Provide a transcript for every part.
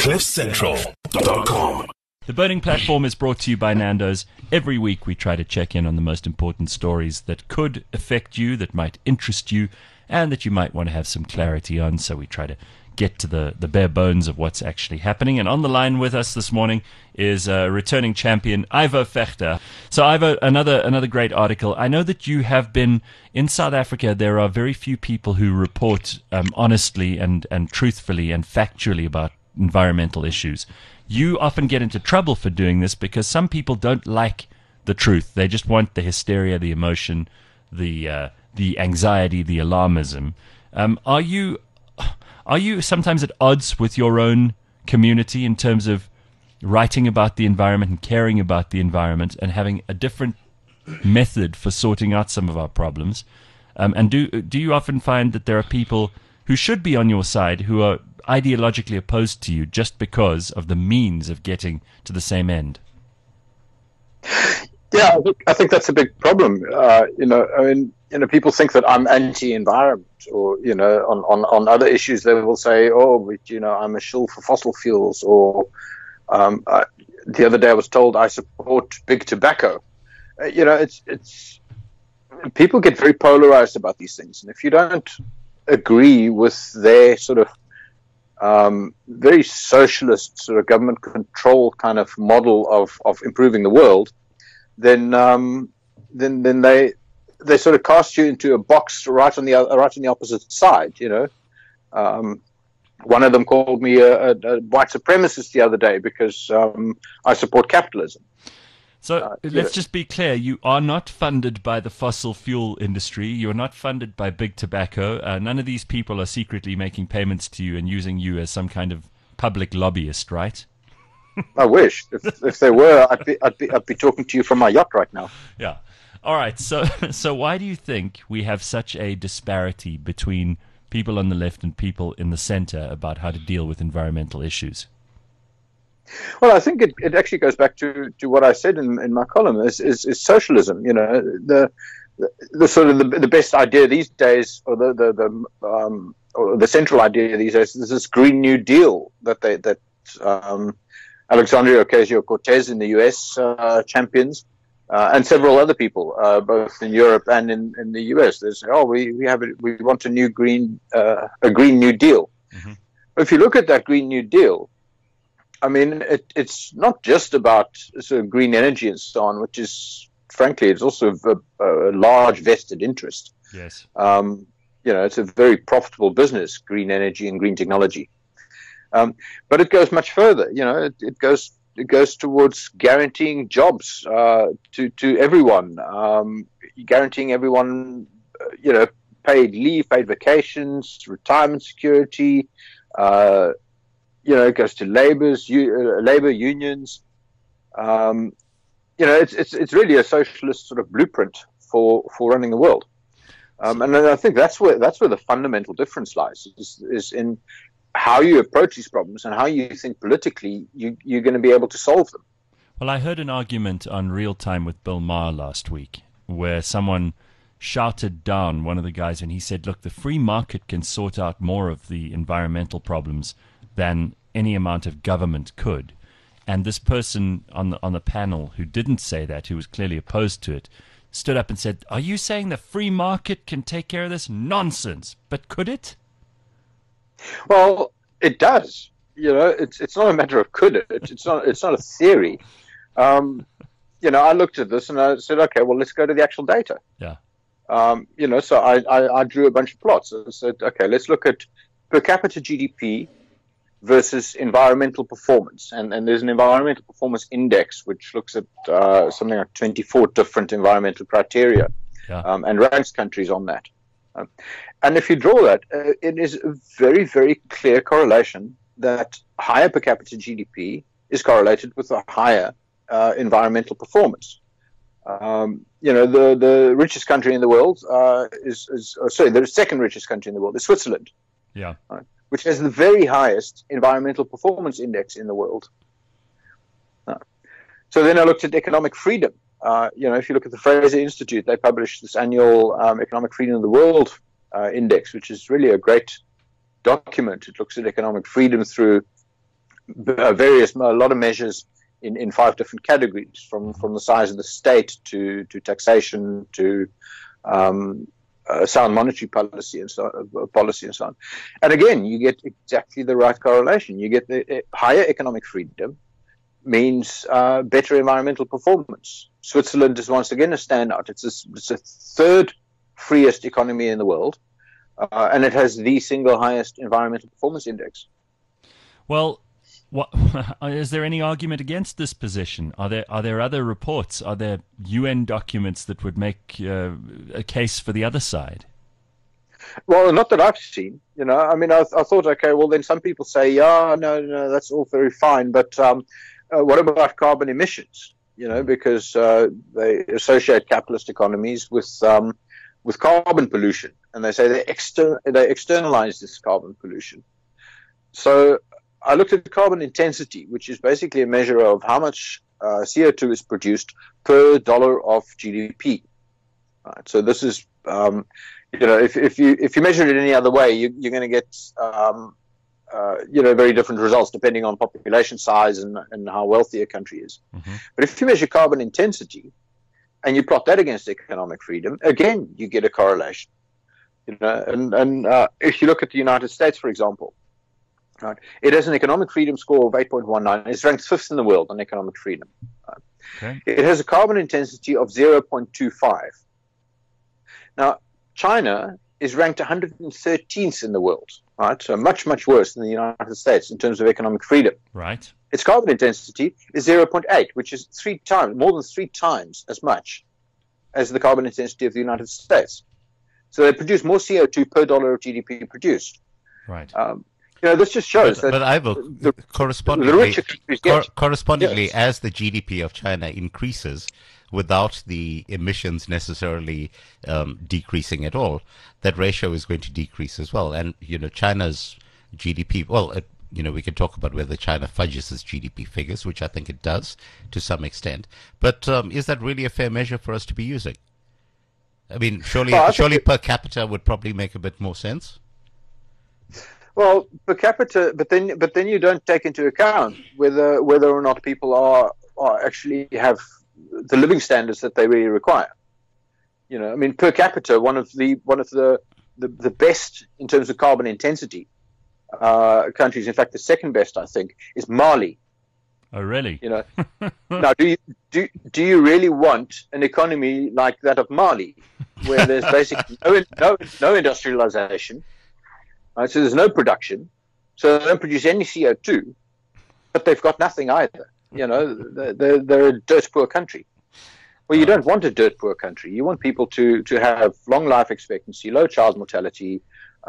CliffCentral.com. The Burning Platform is brought to you by Nando's. Every week we try to check in on the most important stories that could affect you, that might interest you, and that you might want to have some clarity on. So we try to get to the bare bones of what's actually happening. And on the line with us this morning is returning champion Ivo Vegter. So Ivo, another great article. I know that you have been in South Africa. There are very few people who report honestly and truthfully and factually about environmental issues. You often get into trouble for doing this because some people don't like the truth. They just want the hysteria, the emotion, the anxiety, the alarmism. Are you sometimes at odds with your own community in terms of writing about the environment and caring about the environment and having a different method for sorting out some of our problems? And do you often find that there are people who should be on your side who are ideologically opposed to you just because of the means of getting to the same end? Yeah, I think that's a big problem. People think that I'm anti-environment, or on other issues they will say, I'm a shill for fossil fuels, or the other day I was told I support big tobacco. It's people get very polarized about these things, and if you don't agree with their sort of very socialist sort of government control kind of model of improving the world, then they sort of cast you into a box right on the opposite side. One of them called me a white supremacist the other day because I support capitalism. So let's just be clear. You are not funded by the fossil fuel industry. You're not funded by big tobacco. None of these people are secretly making payments to you and using you as some kind of public lobbyist, right? I wish. If they were, I'd be talking to you from my yacht right now. Yeah. All right. So why do you think we have such a disparity between people on the left and people in the center about how to deal with environmental issues? Well, I think it actually goes back to what I said in my column is socialism. The sort of the best idea these days, or the central idea these days, is this Green New Deal that Alexandria Ocasio-Cortez in the U.S. champions, and several other people, both in Europe and in the U.S. They say, we want a new Green New Deal. Mm-hmm. But if you look at that Green New Deal, I mean, it's not just about sort of green energy and so on, which is, frankly, it's also a large vested interest. Yes. It's a very profitable business, green energy and green technology. But it goes much further. It goes towards guaranteeing jobs to everyone, guaranteeing everyone, paid leave, paid vacations, retirement security. It goes to labor unions. It's really a socialist sort of blueprint for running the world. And I think that's where the fundamental difference lies, is in how you approach these problems and how you think politically you're going to be able to solve them. Well, I heard an argument on Real Time with Bill Maher last week where someone shouted down one of the guys and he said, look, the free market can sort out more of the environmental problems than any amount of government could. And this person on the panel who didn't say that, who was clearly opposed to it, stood up and said, are you saying the free market can take care of this? Nonsense. But could it? Well, it does. It's not a matter of could it. It's not a theory. I looked at this and I said, okay, well, let's go to the actual data. Yeah. So I drew a bunch of plots and said, okay, let's look at per capita GDP versus environmental performance. And there's an environmental performance index which looks at something like 24 different environmental criteria, and ranks countries on that. And if you draw that, it is a very, very clear correlation that higher per capita GDP is correlated with a higher environmental performance. The richest country in the world the second richest country in the world is Switzerland. Yeah. Right, which has the very highest environmental performance index in the world. So then I looked at economic freedom. If you look at the Fraser Institute, they publish this annual Economic Freedom of the World Index, which is really a great document. It looks at economic freedom through a lot of measures in 5 different categories, from the size of the state to taxation to sound monetary policy and so on. And again, you get exactly the right correlation. You get the higher economic freedom means better environmental performance. Switzerland is once again a standout. It's a third freest economy in the world, and it has the single highest environmental performance index. Well, is there any argument against this position? Are there other reports? Are there UN documents that would make a case for the other side? Well, not that I've seen. I mean, I thought, okay, well, then some people say, yeah, no, that's all very fine, but what about carbon emissions? Because they associate capitalist economies with carbon pollution, and they say they externalize this carbon pollution. So I looked at the carbon intensity, which is basically a measure of how much CO2 is produced per dollar of GDP. Right? So this is, if you measure it any other way, you're going to get, very different results depending on population size and how wealthy a country is. Mm-hmm. But if you measure carbon intensity and you plot that against economic freedom, again, you get a correlation. And if you look at the United States, for example, right, it has an economic freedom score of 8.19. It's ranked 5th in the world on economic freedom. Right? Okay. It has a carbon intensity of 0.25. Now, China is ranked 113th in the world, right? So much, much worse than the United States in terms of economic freedom. Right. Its carbon intensity is 0.8, which is more than three times as much as the carbon intensity of the United States. So they produce more CO2 per dollar of GDP produced. Right. This just shows that. But Ivo, correspondingly, yes, as the GDP of China increases, without the emissions necessarily decreasing at all, that ratio is going to decrease as well. And China's GDP. Well, we can talk about whether China fudges its GDP figures, which I think it does to some extent. But is that really a fair measure for us to be using? I mean, surely per capita would probably make a bit more sense. Well, per capita, but then you don't take into account whether or not people are actually have the living standards that they really require. I mean, per capita, one of the best in terms of carbon intensity countries, in fact, the second best, I think, is Mali. Oh, really? Now, do you really want an economy like that of Mali, where there's basically no industrialization? Right, so there's no production, so they don't produce any CO2, but they've got nothing either. They're a dirt poor country. Well, you don't want a dirt poor country. You want people to have long life expectancy, low child mortality,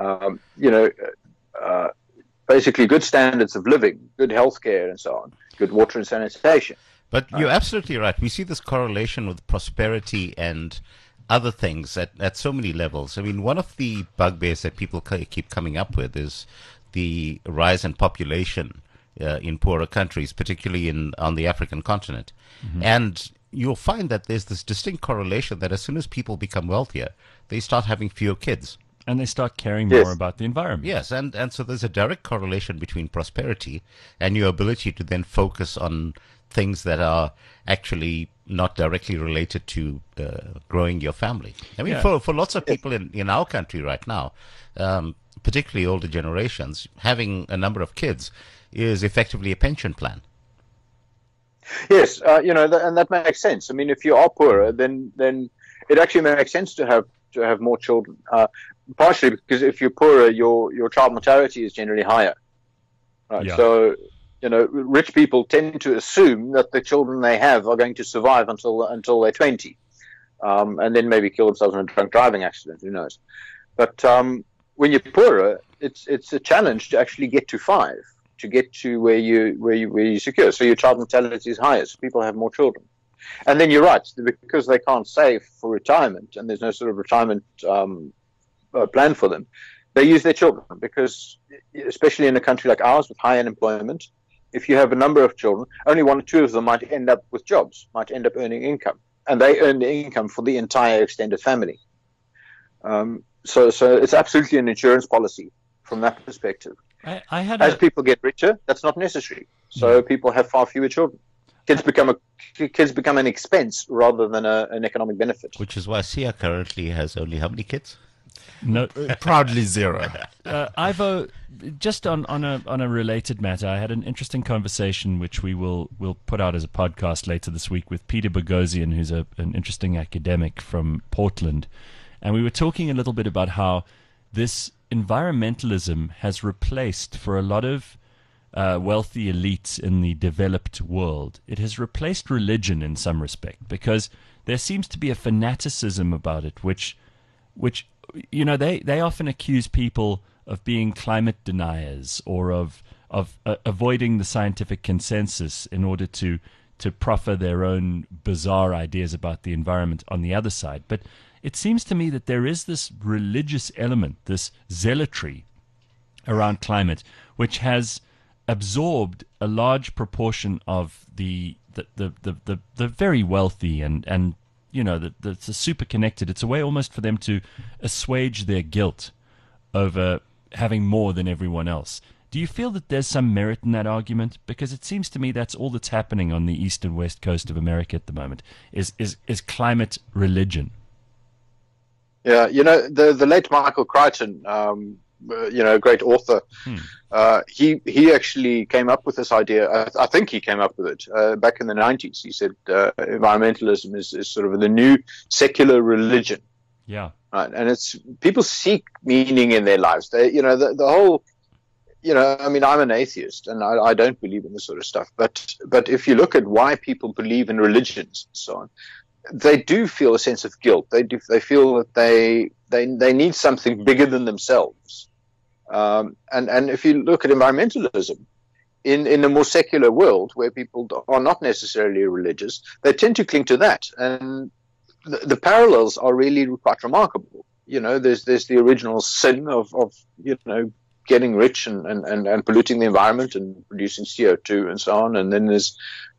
basically good standards of living, good healthcare, and so on, good water and sanitation. But you're absolutely right. We see this correlation with prosperity and other things at so many levels. I mean, one of the bugbears that people keep coming up with is the rise in population in poorer countries, particularly on the African continent. Mm-hmm. And you'll find that there's this distinct correlation that as soon as people become wealthier, they start having fewer kids. And they start caring more about the environment. Yes, and so there's a direct correlation between prosperity and your ability to then focus on things that are actually not directly related to growing your family. I mean, for lots of people in our country right now, particularly older generations, having a number of kids is effectively a pension plan. Yes, and that makes sense. I mean, if you are poorer, then it actually makes sense to have more children. Partially because if you're poorer, your child mortality is generally higher. Right? Yeah. So, rich people tend to assume that the children they have are going to survive until they're 20, and then maybe kill themselves in a drunk driving accident. Who knows? But when you're poorer, it's a challenge to actually get to 5, to get to where you secure. So your child mortality is higher, so people have more children. And then you're right, because they can't save for retirement, and there's no sort of retirement plan for them. They use their children because, especially in a country like ours with high unemployment, if you have a number of children, only 1 or 2 of them might end up with jobs, might end up earning income, and they earn the income for the entire extended family. So it's absolutely an insurance policy from that perspective. I had As people get richer, that's not necessary. So people have far fewer children. Kids become an expense rather than an economic benefit. Which is why Sia currently has only how many kids? No, Proudly zero. Ivo, just on a related matter, I had an interesting conversation which we'll put out as a podcast later this week with Peter Boghossian, who's an interesting academic from Portland, and we were talking a little bit about how this environmentalism has replaced, for a lot of wealthy elites in the developed world, it has replaced religion in some respect, because there seems to be a fanaticism about it, which they often accuse people of being climate deniers or of avoiding the scientific consensus in order to proffer their own bizarre ideas about the environment on the other side. But it seems to me that there is this religious element, this zealotry around climate, which has absorbed a large proportion of the very wealthy and the super connected. It's a way almost for them to assuage their guilt over having more than everyone else. Do you feel that there's some merit in that argument? Because it seems to me that's all that's happening on the east and west coast of America at the moment is climate religion. Yeah, the late Michael Crichton, great author, he actually came up with this idea. I think he came up with it back in the 90s. He said environmentalism is sort of the new secular religion. Yeah. Right. And it's people seek meaning in their lives. They, the whole, I mean, I'm an atheist and I don't believe in this sort of stuff. But if you look at why people believe in religions and so on, they do feel a sense of guilt. They feel that they need something bigger than themselves. And if you look at environmentalism, in a more secular world where people are not necessarily religious, they tend to cling to that. And the parallels are really quite remarkable. There's the original sin of getting rich and polluting the environment and producing CO2 and so on. And then there's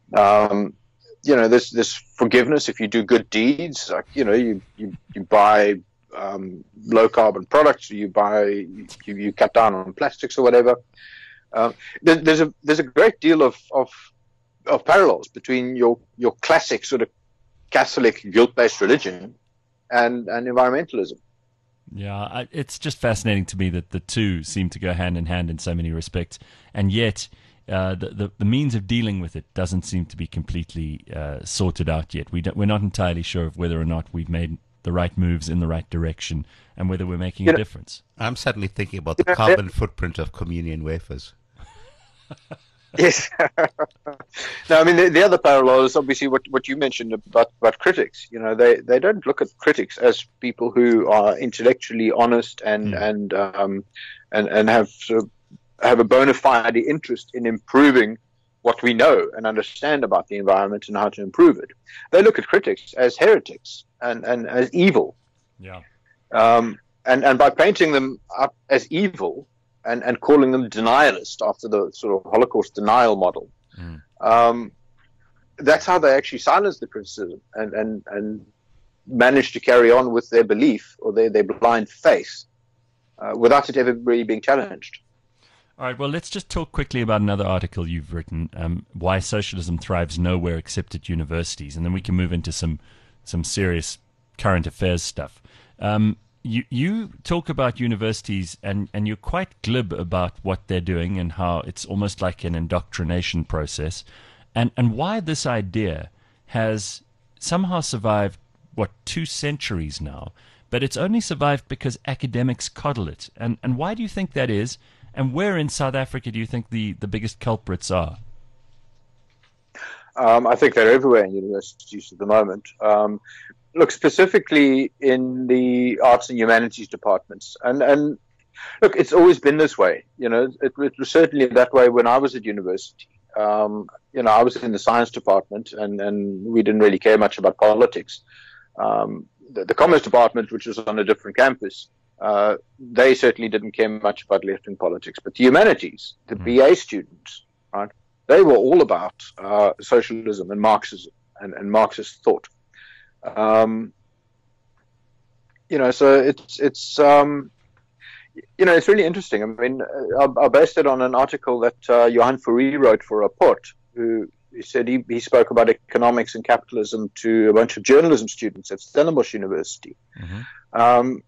there's forgiveness if you do good deeds, like you buy low carbon products, you cut down on plastics or whatever. There's a great deal of parallels between your classic sort of Catholic guilt-based religion and environmentalism. Yeah, it's just fascinating to me that the two seem to go hand in hand in so many respects, and yet the means of dealing with it doesn't seem to be completely sorted out yet. We're not entirely sure of whether or not we've made the right moves in the right direction and whether we're making a difference. I'm certainly thinking about the carbon footprint of communion wafers. Yes. No, I mean the other parallel is obviously what you mentioned about critics. They don't look at critics as people who are intellectually honest and have sort of have a bona fide interest in improving what we know and understand about the environment and how to improve it. They look at critics as heretics and as evil. Yeah. And by painting them up as evil and calling them denialist after the sort of Holocaust denial model, that's how they actually silence the criticism and manage to carry on with their belief or their blind faith without it ever really being challenged. All right, well, let's just talk quickly about another article you've written, Why Socialism Thrives Nowhere Except at Universities, and then we can move into some serious current affairs stuff. You talk about universities, and you're quite glib about what they're doing and how it's almost like an indoctrination process, and why this idea has somehow survived, 2 centuries now, but it's only survived because academics coddle it. And why do you think that is? And where in South Africa do you think the biggest culprits are? I think they're everywhere in universities at the moment. Look, specifically in the arts and humanities departments. And look, it's always been this way. It was certainly that way when I was at university. I was in the science department and we didn't really care much about politics. The commerce department, which was on a different campus, they certainly didn't care much about left-wing politics. But the humanities, the BA students, right, they were all about socialism and Marxism and Marxist thought. So it's It's really interesting. I mean, I based it on an article that Johan Fourie wrote for Rapport, who he said he spoke about economics and capitalism to a bunch of journalism students at Stellenbosch University. And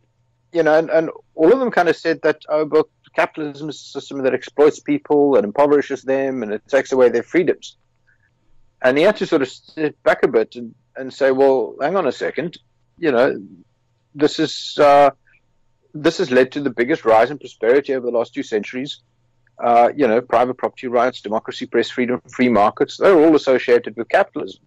all of them kind of said that, but capitalism is a system that exploits people and impoverishes them and it takes away their freedoms. And he had to sort of step back a bit and say, well, hang on a second, this has led to the biggest rise in prosperity over the last 2 centuries. Private property rights, democracy, press freedom, free markets, they're all associated with capitalism.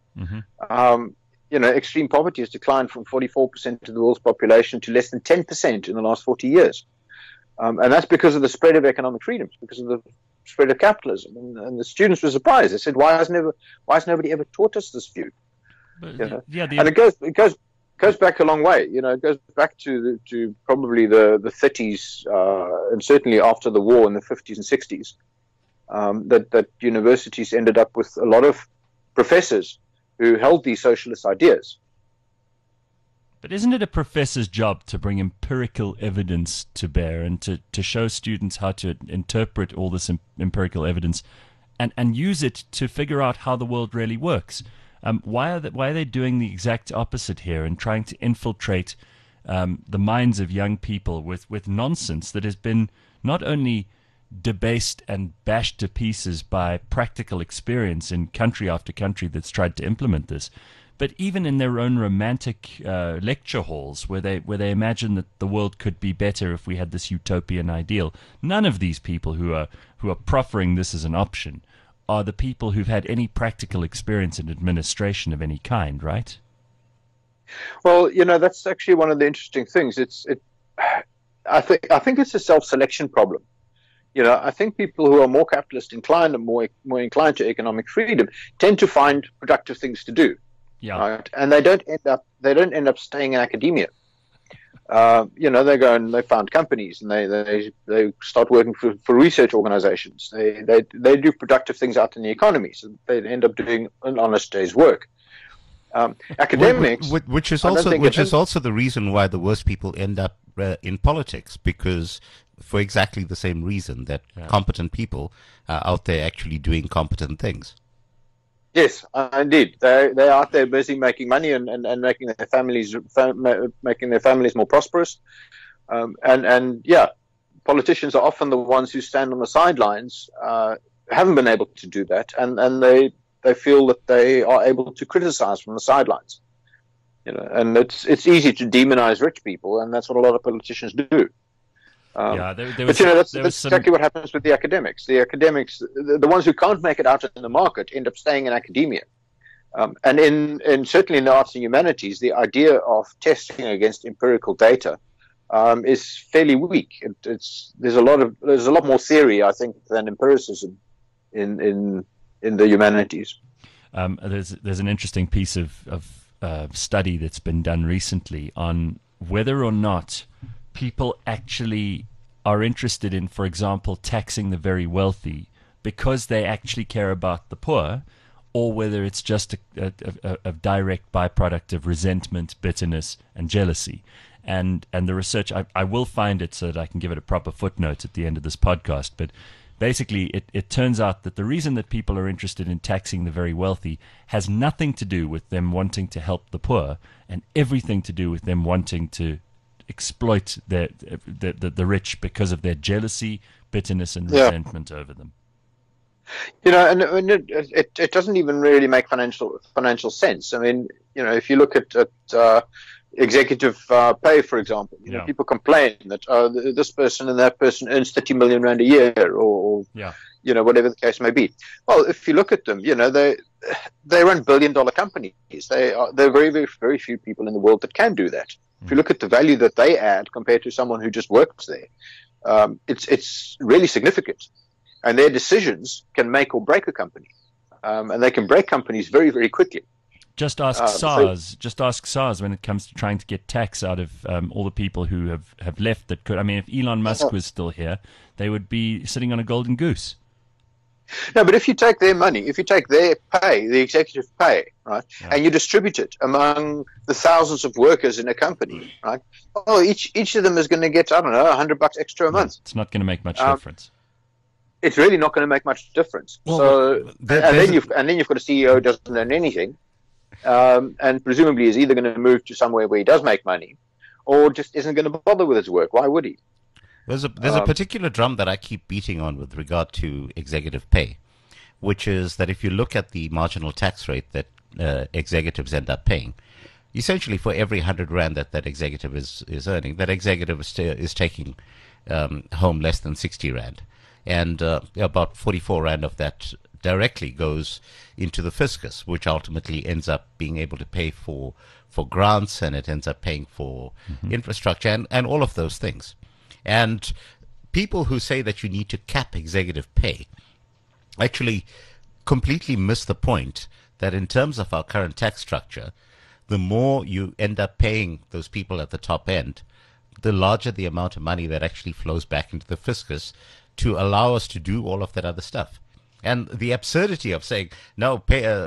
Extreme poverty has declined from 44% of the world's population to less than 10% in the last 40 years. And that's because of the spread of economic freedoms, because of the spread of capitalism. And the students were surprised. They said, why has nobody ever taught us this view? And it goes back a long way. It goes back to probably the 30s, and certainly after the war in the 50s and 60s, that universities ended up with a lot of professors who held these socialist ideas. But isn't it a professor's job to bring empirical evidence to bear and to show students how to interpret all this empirical evidence and use it to figure out how the world really works? Why are they doing the exact opposite here and trying to infiltrate the minds of young people with nonsense that has been not only debased and bashed to pieces by practical experience in country after country that's tried to implement this, but even in their own romantic lecture halls where they imagine that the world could be better if we had this utopian ideal. None of these people who are proffering this as an option are the people who've had any practical experience in administration of any kind, right? Well, that's actually one of the interesting things. I think it's a self-selection problem. I think people who are more capitalist inclined and more inclined to economic freedom tend to find productive things to do. Yeah. Right? And they don't end up staying in academia. They go and they found companies and they start working for research organizations. They do productive things out in the economy, so they end up doing an honest day's work. Academics, which is also the reason why the worst people end up in politics, because for exactly the same reason that competent people are out there actually doing competent things. Yes, indeed. They're out there busy making money and making their families more prosperous. Politicians are often the ones who stand on the sidelines, haven't been able to do that, and they feel that they are able to criticize from the sidelines. And it's easy to demonize rich people, and that's what a lot of politicians do. That's exactly what happens with the academics. The academics, the ones who can't make it out in the market, end up staying in academia. And certainly in the arts and humanities, the idea of testing against empirical data is fairly weak. There's a lot more theory, I think, than empiricism in the humanities. There's an interesting piece of study that's been done recently on whether or not people actually are interested in, for example, taxing the very wealthy because they actually care about the poor, or whether it's just a direct byproduct of resentment, bitterness, and jealousy. And the research, I will find it so that I can give it a proper footnote at the end of this podcast, but basically it turns out that the reason that people are interested in taxing the very wealthy has nothing to do with them wanting to help the poor and everything to do with them wanting to exploit the rich because of their jealousy, bitterness, and resentment over them. And it doesn't even really make financial sense. I mean, if you look at executive pay, for example, people complain that this person and that person earns 30 million rand a year, or whatever the case may be. Well, if you look at them, they run billion-dollar companies. There are very, very, very few people in the world that can do that. If you look at the value that they add compared to someone who just works there, it's really significant. And their decisions can make or break a company. And they can break companies very, very quickly. Just ask SARS. Just ask SARS when it comes to trying to get tax out of all the people who have left that could. I mean, if Elon Musk was still here, they would be sitting on a golden goose. No, but if you take their money, if you take their pay, the executive pay, right, and you distribute it among the thousands of workers in a company, right? Oh, each of them is going to get, I don't know, $100 extra a month. It's not going to make much difference. It's really not going to make much difference. Well, So, and then you've got a CEO who doesn't earn anything, and presumably is either going to move to somewhere where he does make money, or just isn't going to bother with his work. Why would he? There's a particular drum that I keep beating on with regard to executive pay, which is that if you look at the marginal tax rate that executives end up paying, essentially for every 100 rand that executive is earning, that executive is taking home less than 60 rand. And about 44 rand of that directly goes into the fiscus, which ultimately ends up being able to pay for grants, and it ends up paying for infrastructure and all of those things. And people who say that you need to cap executive pay actually completely miss the point that in terms of our current tax structure, the more you end up paying those people at the top end, the larger the amount of money that actually flows back into the fiscus to allow us to do all of that other stuff. And the absurdity of saying, no,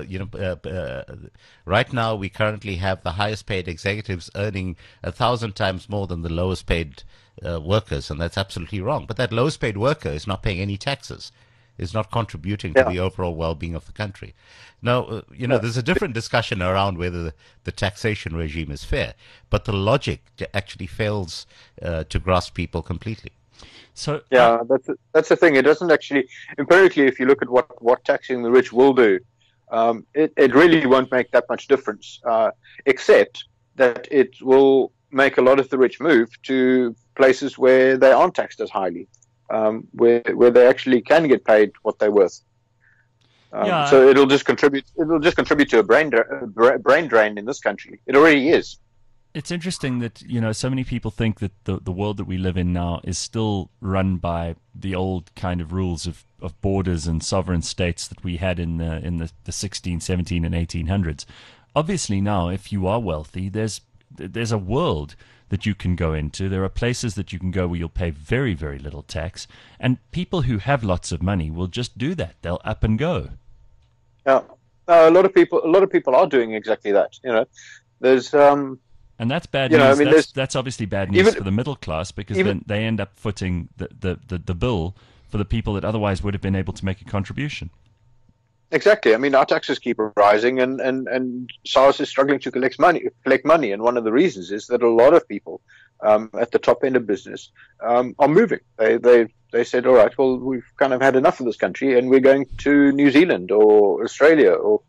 right now we currently have the highest paid executives earning 1,000 times more than the lowest paid workers, and that's absolutely wrong. But that lowest paid worker is not paying any taxes, is not contributing to the overall well-being of the country. Now, there's a different discussion around whether the taxation regime is fair, but the logic actually fails to grasp people completely. So that's the thing. It doesn't actually empirically. If you look at what taxing the rich will do, it really won't make that much difference, except that it will make a lot of the rich move to places where they aren't taxed as highly, where they actually can get paid what they're worth. So it'll just contribute. It'll just contribute to a brain drain in this country. It already is. It's interesting that, so many people think that the world that we live in now is still run by the old kind of rules of borders and sovereign states that we had in the 16, 17, and 1800s. Obviously now, if you are wealthy, there's a world that you can go into. There are places that you can go where you'll pay very, very little tax, and people who have lots of money will just do that. They'll up and go. Yeah, a lot of people are doing exactly that. There's and that's bad news. That's obviously bad news for the middle class, because then they end up footing the bill for the people that otherwise would have been able to make a contribution. Exactly. I mean, our taxes keep rising, and SARS is struggling to collect money. And one of the reasons is that a lot of people at the top end of business are moving. They said, all right, well, we've kind of had enough of this country, and we're going to New Zealand or Australia or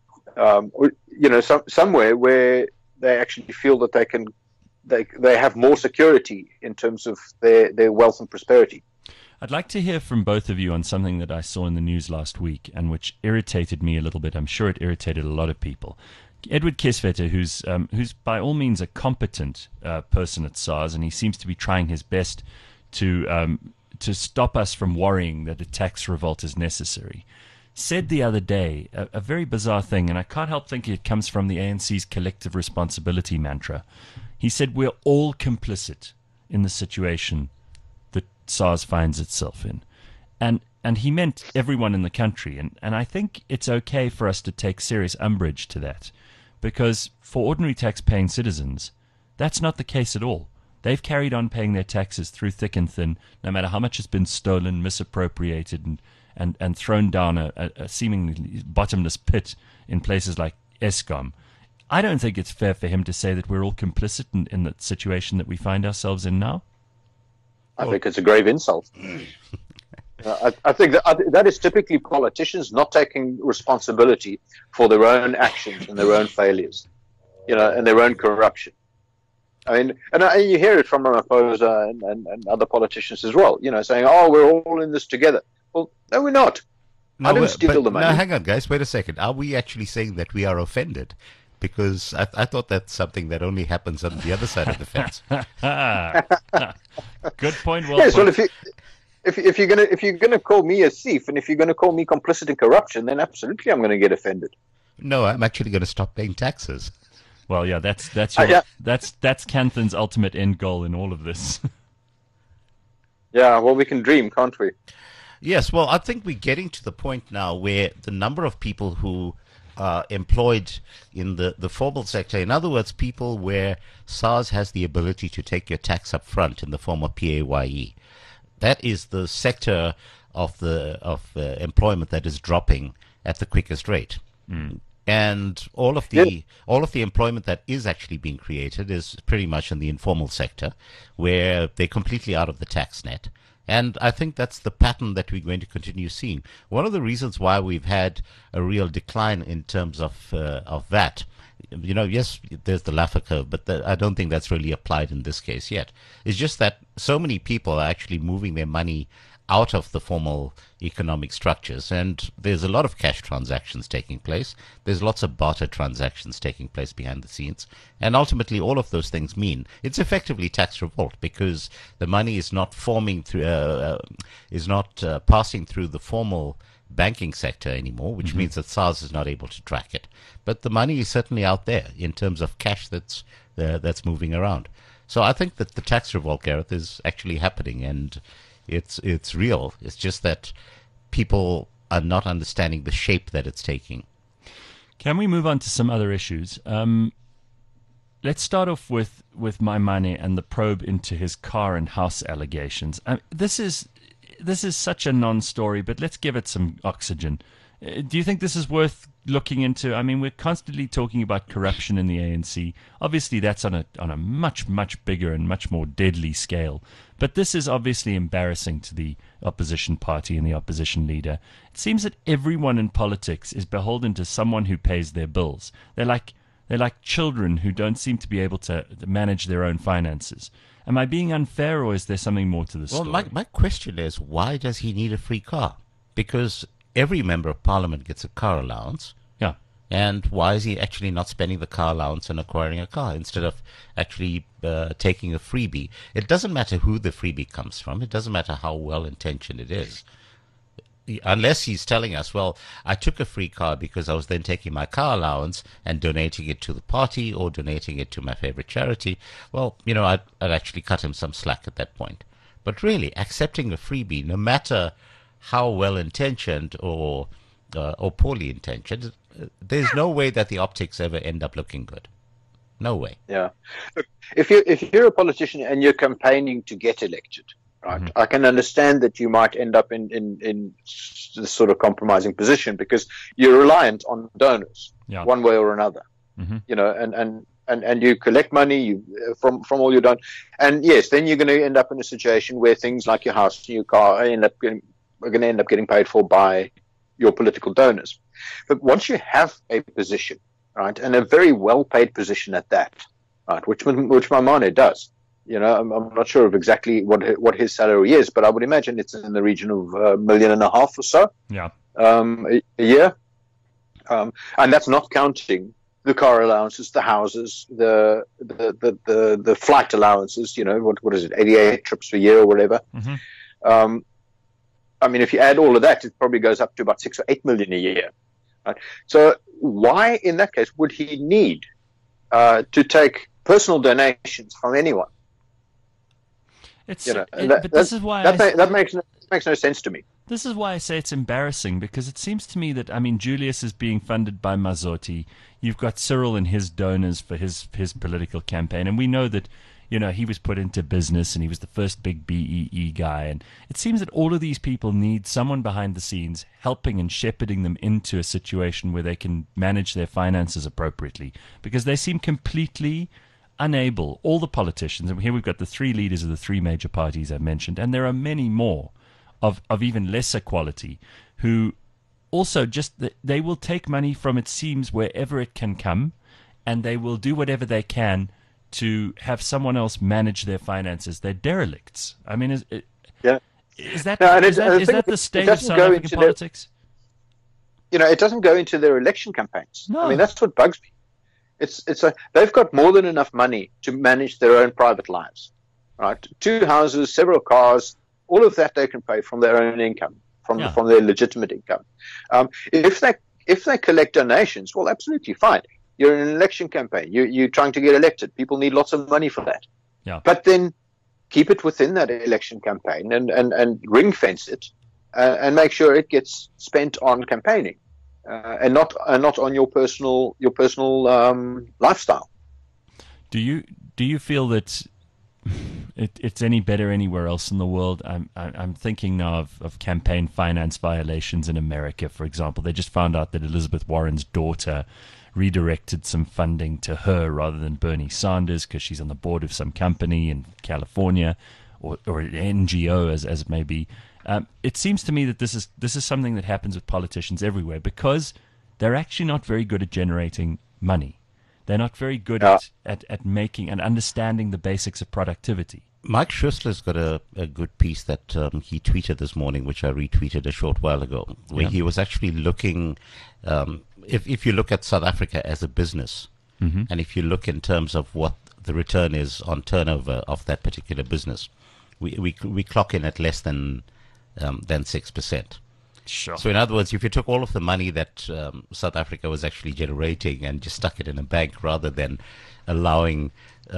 somewhere where they actually feel that they have more security in terms of their wealth and prosperity. I'd like to hear from both of you on something that I saw in the news last week and which irritated me a little bit. I'm sure it irritated a lot of people. Edward Kieswetter, who's by all means a competent person at SARS, and he seems to be trying his best to stop us from worrying that a tax revolt is necessary, said the other day a very bizarre thing, and I can't help thinking it comes from the ANC's collective responsibility mantra. He said, we're all complicit in the situation that SARS finds itself in. And he meant everyone in the country. And I think it's okay for us to take serious umbrage to that, because for ordinary tax-paying citizens, that's not the case at all. They've carried on paying their taxes through thick and thin, no matter how much has been stolen, misappropriated, and thrown down a seemingly bottomless pit in places like Eskom. I don't think it's fair for him to say that we're all complicit in the situation that we find ourselves in now. I think it's a grave insult. I think that is typically politicians not taking responsibility for their own actions and their own failures, and their own corruption. I mean, and you hear it from Ramaphosa and other politicians as well, saying, "Oh, we're all in this together." Well, no, we're not. I didn't steal the money. No, hang on, guys. Wait a second. Are we actually saying that we are offended? Because I thought that's something that only happens on the other side of the fence. Good point. Well, yes. Well, if you're gonna call me a thief, and if you're gonna call me complicit in corruption, then absolutely I'm gonna get offended. No, I'm actually going to stop paying taxes. Well, yeah, that's Kanthan's ultimate end goal in all of this. Yeah, well, we can dream, can't we? Yes, well, I think we're getting to the point now where the number of people who are employed in the formal sector, in other words, people where SARS has the ability to take your tax up front in the form of PAYE, that is the sector of the employment that is dropping at the quickest rate. And all of the employment that is actually being created is pretty much in the informal sector, where they're completely out of the tax net. And I think that's the pattern that we're going to continue seeing. One of the reasons why we've had a real decline in terms of VAT, yes, there's the Laffer curve, but I don't think that's really applied in this case yet. It's just that so many people are actually moving their money out of the formal economic structures, and there's a lot of cash transactions taking place. There's lots of barter transactions taking place behind the scenes, and ultimately all of those things mean it's effectively tax revolt, because the money is not forming through passing through the formal banking sector anymore, which means that SARS is not able to track it. But the money is certainly out there in terms of cash that's moving around. So I think that the tax revolt, Gareth, is actually happening, and it's real. It's just that people are not understanding the shape that it's taking. Can we move on to some other issues? Let's start off with Maimane and the probe into his car and house allegations. This is such a non-story, but let's give it some oxygen. Do you think this is worth looking into? I mean, we're constantly talking about corruption in the ANC. Obviously, that's on a much, much bigger and much more deadly scale. But this is obviously embarrassing to the opposition party and the opposition leader. It seems that everyone in politics is beholden to someone who pays their bills. They're like children who don't seem to be able to manage their own finances. Am I being unfair, or is there something more to the story? Well, my question is, why does he need a free car? Because every member of parliament gets a car allowance. Yeah. And why is he actually not spending the car allowance and acquiring a car instead of actually taking a freebie? It doesn't matter who the freebie comes from. It doesn't matter how well-intentioned it is. Unless he's telling us, well, I took a free car because I was then taking my car allowance and donating it to the party or donating it to my favorite charity. Well, I'd actually cut him some slack at that point. But really, accepting a freebie, no matter how well-intentioned or poorly intentioned, there's no way that the optics ever end up looking good. No way. Yeah. Look, if you're a politician and you're campaigning to get elected, right, I can understand that you might end up in this sort of compromising position because you're reliant on donors, one way or another. And you collect money from all your donors, and yes, then you're going to end up in a situation where things like your house and your car are going to end up getting paid for by your political donors. But once you have a position, right, and a very well-paid position at that, right, which Maimane does, I'm not sure of exactly what his salary is, but I would imagine it's in the region of $1.5 million or so. Yeah. A year, and that's not counting the car allowances, the houses, the flight allowances. What is it, 88 trips per year or whatever. I mean, if you add all of that, it probably goes up to about 6 or 8 million a year. Right? So why, in that case, would he need to take personal donations from anyone? But this is why that makes no sense to me. This is why I say it's embarrassing, because it seems to me that, Julius is being funded by Mazotti. You've got Cyril and his donors for his political campaign, and we know that he was put into business and he was the first big BEE guy. And it seems that all of these people need someone behind the scenes helping and shepherding them into a situation where they can manage their finances appropriately, because they seem completely unable, all the politicians, and here we've got the three leaders of the three major parties I mentioned, and there are many more of even lesser quality, who also they will take money from, it seems, wherever it can come, and they will do whatever they can to have someone else manage their finances. They're derelicts. I mean, is that the state of South African politics? It doesn't go into their election campaigns. No. I mean, that's what bugs me. They've got more than enough money to manage their own private lives, right? 2 houses, several cars, all of that they can pay from their own income, from their legitimate income. If they collect donations, well, absolutely fine. You're in an election campaign. You're trying to get elected. People need lots of money for that. Yeah. But then keep it within that election campaign and ring fence it, and make sure it gets spent on campaigning, and not on your personal lifestyle. Do you feel that it's any better anywhere else in the world? I'm thinking now of campaign finance violations in America, for example. They just found out that Elizabeth Warren's daughter redirected some funding to her rather than Bernie Sanders because she's on the board of some company in California or an NGO as it may be. It seems to me that this is something that happens with politicians everywhere because they're actually not very good at generating money. They're not very good at making and understanding the basics of productivity. Mike Schuessler's got a good piece that he tweeted this morning, which I retweeted a short while ago, where he was actually looking, if you look at South Africa as a business, and if you look in terms of what the return is on turnover of that particular business, we clock in at less than 6%. Sure. So in other words, if you took all of the money that South Africa was actually generating and just stuck it in a bank rather than allowing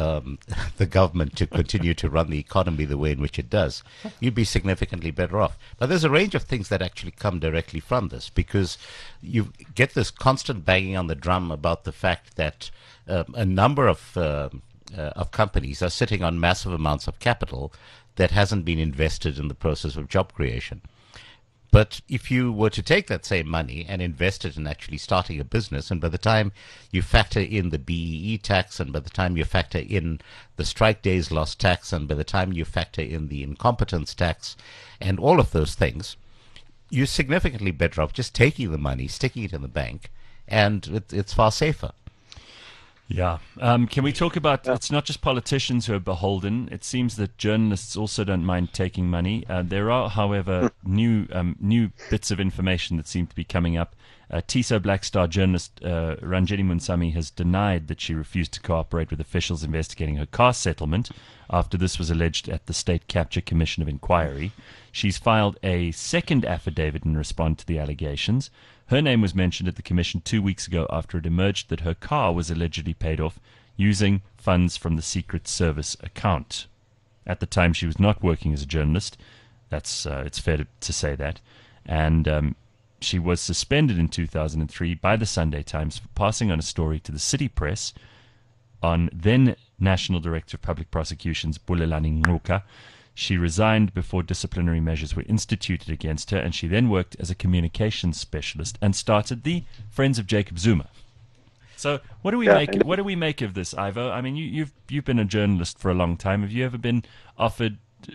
the government to continue to run the economy the way in which it does, you'd be significantly better off. But there's a range of things that actually come directly from this, because you get this constant banging on the drum about the fact that a number of companies are sitting on massive amounts of capital that hasn't been invested in the process of job creation. But if you were to take that same money and invest it in actually starting a business, and by the time you factor in the BEE tax, and by the time you factor in the strike days lost tax, and by the time you factor in the incompetence tax, and all of those things, you're significantly better off just taking the money, sticking it in the bank, and it's far safer. Yeah. Can we talk about, it's not just politicians who are beholden. It seems that journalists also don't mind taking money. There are, however, new bits of information that seem to be coming up. TISO Black Star journalist Ranjeni Munsami has denied that she refused to cooperate with officials investigating her car settlement after this was alleged at the State Capture Commission of Inquiry. She's filed a second affidavit in response to the allegations. Her name was mentioned at the commission 2 weeks ago after it emerged that her car was allegedly paid off using funds from the Secret Service account. At the time, she was not working as a journalist. It's fair to say that. And she was suspended in 2003 by the Sunday Times for passing on a story to the City Press on then National Director of Public Prosecutions, Bulelani Ngcuka. She resigned before disciplinary measures were instituted against her, and she then worked as a communications specialist and started the Friends of Jacob Zuma. So, what do we make? What do we make of this, Ivo? I mean, you've been a journalist for a long time. Have you ever been offered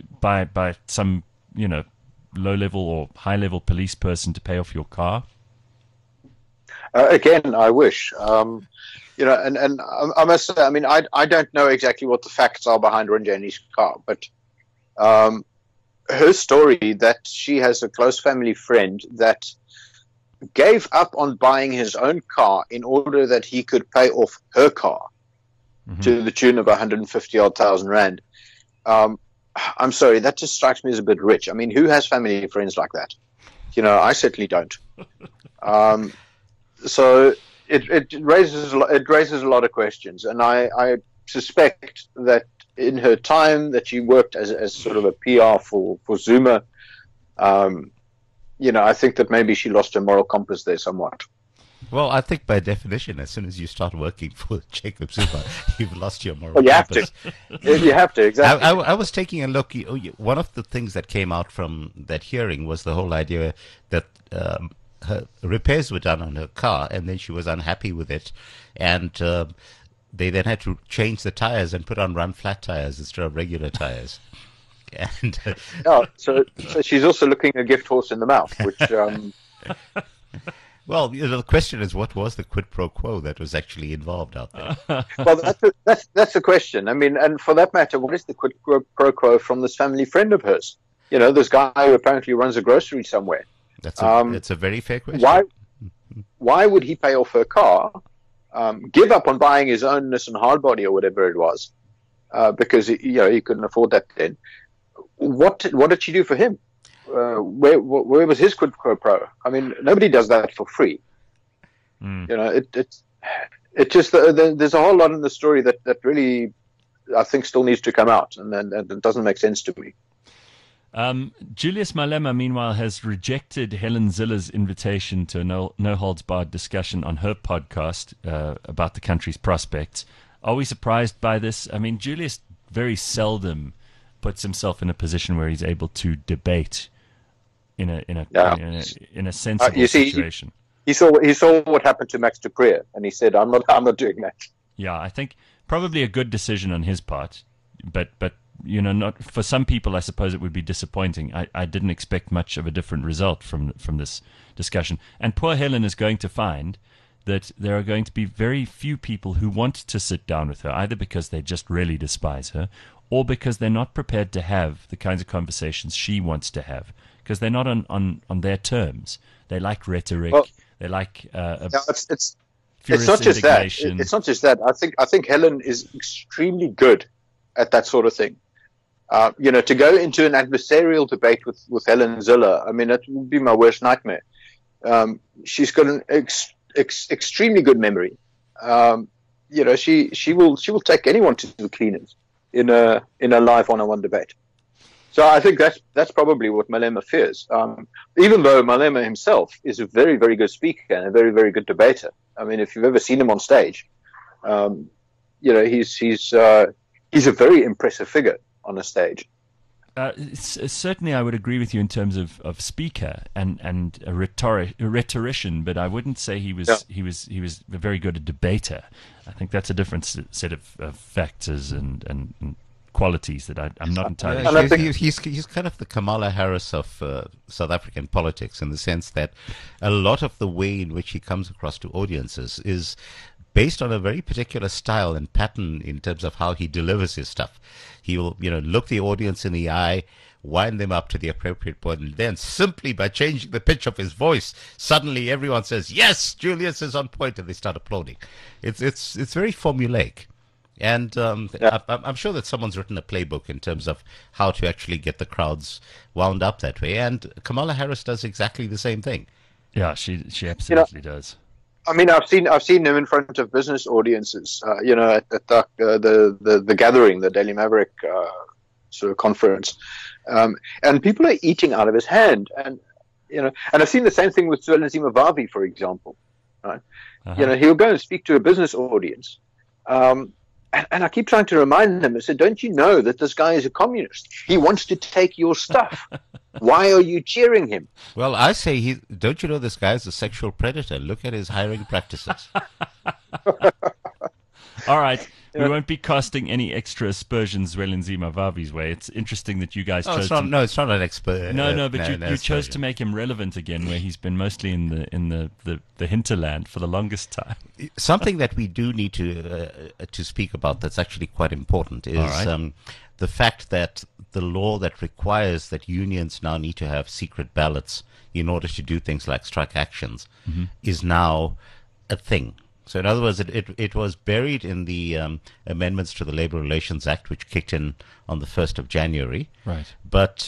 by some low-level or high-level police person to pay off your car? Again, I wish. And I must say, I mean, I don't know exactly what the facts are behind Ranjeni's car, but her story that she has a close family friend that gave up on buying his own car in order that he could pay off her car to the tune of 150,000 rand. I'm sorry, that just strikes me as a bit rich. I mean, who has family friends like that? I certainly don't. So it raises a lot of questions, and I suspect that in her time that she worked as sort of a PR for Zuma, I think that maybe she lost her moral compass there somewhat. Well, I think by definition, as soon as you start working for Jacob Zuma, you've lost your moral compass. Have to. You have to, exactly. I was taking a look. One of the things that came out from that hearing was the whole idea that her repairs were done on her car, and then she was unhappy with it, and they then had to change the tires and put on run-flat tires instead of regular tires. And so she's also looking a gift horse in the mouth, which... Well, the question is, what was the quid pro quo that was actually involved out there? Well, that's the question. I mean, and for that matter, what is the quid pro quo from this family friend of hers? This guy who apparently runs a grocery somewhere. It's a very fair question. Why would he pay off her car, give up on buying his own Nissan Hardbody or whatever it was, because he couldn't afford that then? What did she do for him? Where was his quid pro? I mean, nobody does that for free. It just there's a whole lot in the story that really I think still needs to come out, and it doesn't make sense to me. Julius Malema, meanwhile, has rejected Helen Zille's invitation to a no-holds-barred discussion on her podcast about the country's prospects. Are we surprised by this? I mean, Julius very seldom puts himself in a position where he's able to debate in a sensible situation. He saw what happened to Max du Preez, and he said, "I'm not doing that." Yeah, I think probably a good decision on his part, but not for some people. I suppose it would be disappointing. I didn't expect much of a different result from this discussion. And poor Helen is going to find that there are going to be very few people who want to sit down with her, either because they just really despise her, or because they're not prepared to have the kinds of conversations she wants to have, because they're not on their terms. They like rhetoric. Well, they like it's not just that. It's not just that. I think Helen is extremely good at that sort of thing. To go into an adversarial debate with Helen Zille, I mean, that would be my worst nightmare. She's got an extremely good memory. She will take anyone to the cleaners in a live one-on-one debate. So I think that's probably what Malema fears. Even though Malema himself is a very, very good speaker and a very, very good debater. I mean, if you've ever seen him on stage, he's a very impressive figure on a stage. Certainly, I would agree with you in terms of speaker and a rhetorician, but I wouldn't say he was a very good a debater. I think that's a different set of factors and qualities that I'm not entirely sure. He's kind of the Kamala Harris of South African politics, in the sense that a lot of the way in which he comes across to audiences is based on a very particular style and pattern in terms of how he delivers his stuff. He will, look the audience in the eye, wind them up to the appropriate point, and then simply by changing the pitch of his voice, suddenly everyone says, "Yes, Julius is on point," and they start applauding. It's very formulaic. And I'm sure that someone's written a playbook in terms of how to actually get the crowds wound up that way. And Kamala Harris does exactly the same thing. Yeah, she absolutely does. I mean, I've seen him in front of business audiences. At the gathering, the Daily Maverick sort of conference, and people are eating out of his hand. And and I've seen the same thing with Zwelinzima Vavi, for example. Right? Uh-huh. He'll go and speak to a business audience. And I keep trying to remind them. I said, "Don't you know that this guy is a communist? He wants to take your stuff. Why are you cheering him?" Well, I say, don't you know this guy is a sexual predator? Look at his hiring practices. All right. We won't be casting any extra aspersions Zwelinzima Vavi's way. It's interesting that you guys chose No, it's not an expert. You chose to make him relevant again, where he's been mostly in the hinterland for the longest time. Something that we do need to speak about that's actually quite important is the fact that the law that requires that unions now need to have secret ballots in order to do things like strike actions is now a thing. So in other words, it was buried in the amendments to the Labor Relations Act, which kicked in on the 1st of January. Right. But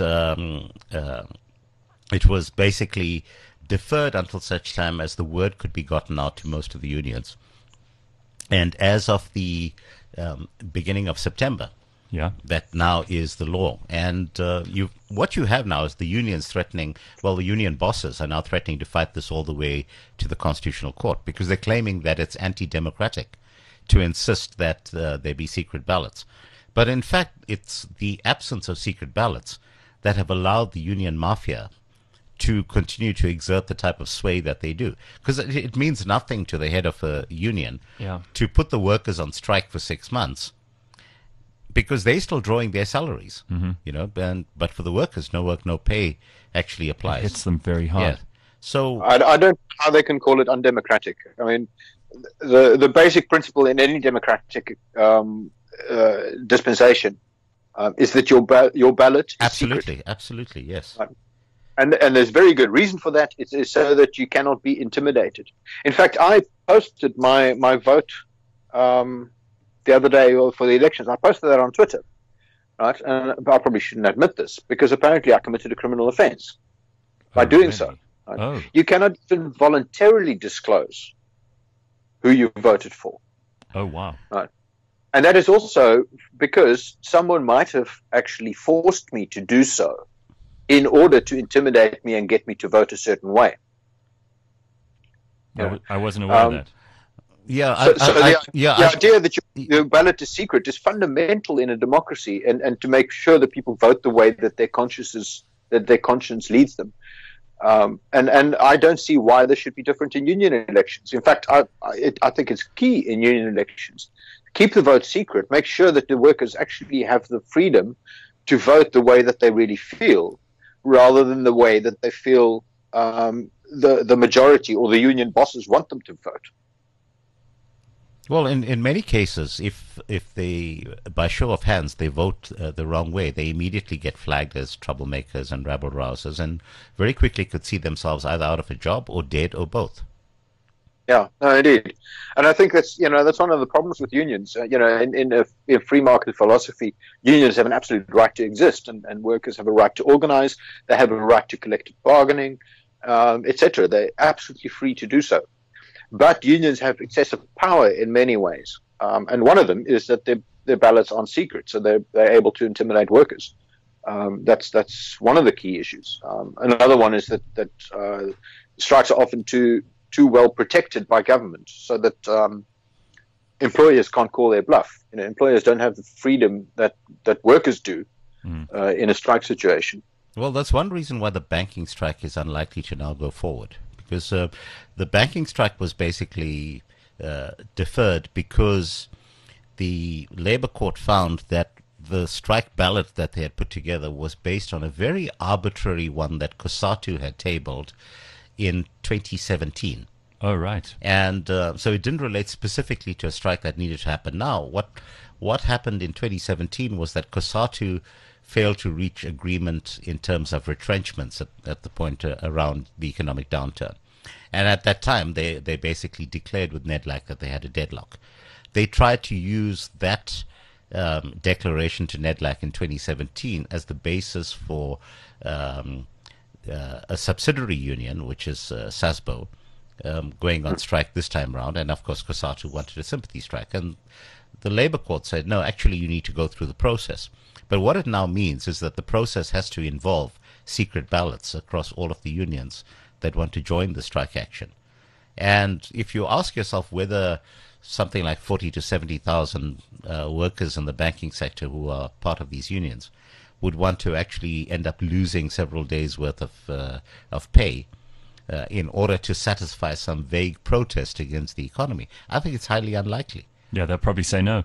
it was basically deferred until such time as the word could be gotten out to most of the unions. And as of the beginning of September, that now is the law. And what you have now is the unions threatening, the union bosses are now threatening to fight this all the way to the Constitutional Court, because they're claiming that it's anti-democratic to insist that there be secret ballots. But in fact, it's the absence of secret ballots that have allowed the union mafia to continue to exert the type of sway that they do. Because it means nothing to the head of a union to put the workers on strike for 6 months, because they're still drawing their salaries, but for the workers, no work, no pay actually applies. It hits them very hard. Yeah. So I don't know how they can call it undemocratic. I mean, the basic principle in any democratic dispensation is that your ballot is secret. Absolutely, yes. And there's very good reason for that. It's so that you cannot be intimidated. In fact, I posted my vote the other day for the elections. I posted that on Twitter, right? And I probably shouldn't admit this, because apparently I committed a criminal offense by doing so. Right? Oh. You cannot even voluntarily disclose who you voted for. Oh, wow. Right. And that is also because someone might have actually forced me to do so in order to intimidate me and get me to vote a certain way. I wasn't aware of that. Yeah, the idea that your ballot is secret is fundamental in a democracy, and to make sure that people vote the way that their conscience leads them. And I don't see why this should be different in union elections. In fact, I think it's key in union elections. Keep the vote secret. Make sure that the workers actually have the freedom to vote the way that they really feel, rather than the way that they feel the majority or the union bosses want them to vote. Well, in many cases, if they, by show of hands, they vote the wrong way, they immediately get flagged as troublemakers and rabble-rousers, and very quickly could see themselves either out of a job or dead or both. Yeah, no, indeed, and I think that's one of the problems with unions. In free market philosophy, unions have an absolute right to exist, and workers have a right to organize. They have a right to collective bargaining, etc. They're absolutely free to do so. But unions have excessive power in many ways, and one of them is that their ballots aren't secret, so they're able to intimidate workers. That's one of the key issues. Another one is that strikes are often too well protected by government, so that employers can't call their bluff. Employers don't have the freedom that workers do in a strike situation. Well, that's one reason why the banking strike is unlikely to now go forward. Because the banking strike was basically deferred because the Labour Court found that the strike ballot that they had put together was based on a very arbitrary one that COSATU had tabled in 2017. Oh, right. And so it didn't relate specifically to a strike that needed to happen now. What happened in 2017 was that COSATU failed to reach agreement in terms of retrenchments at the point around the economic downturn. And at that time, they basically declared with NEDLAC that they had a deadlock. They tried to use that declaration to NEDLAC in 2017 as the basis for a subsidiary union, which is SASBO, going on strike this time around. And of course, COSATU wanted a sympathy strike. And the Labour Court said, no, actually, you need to go through the process. But what it now means is that the process has to involve secret ballots across all of the unions that want to join the strike action. And if you ask yourself whether something like 40 to 70,000 workers in the banking sector who are part of these unions would want to actually end up losing several days' worth of pay in order to satisfy some vague protest against the economy, I think it's highly unlikely. Yeah, they'll probably say no.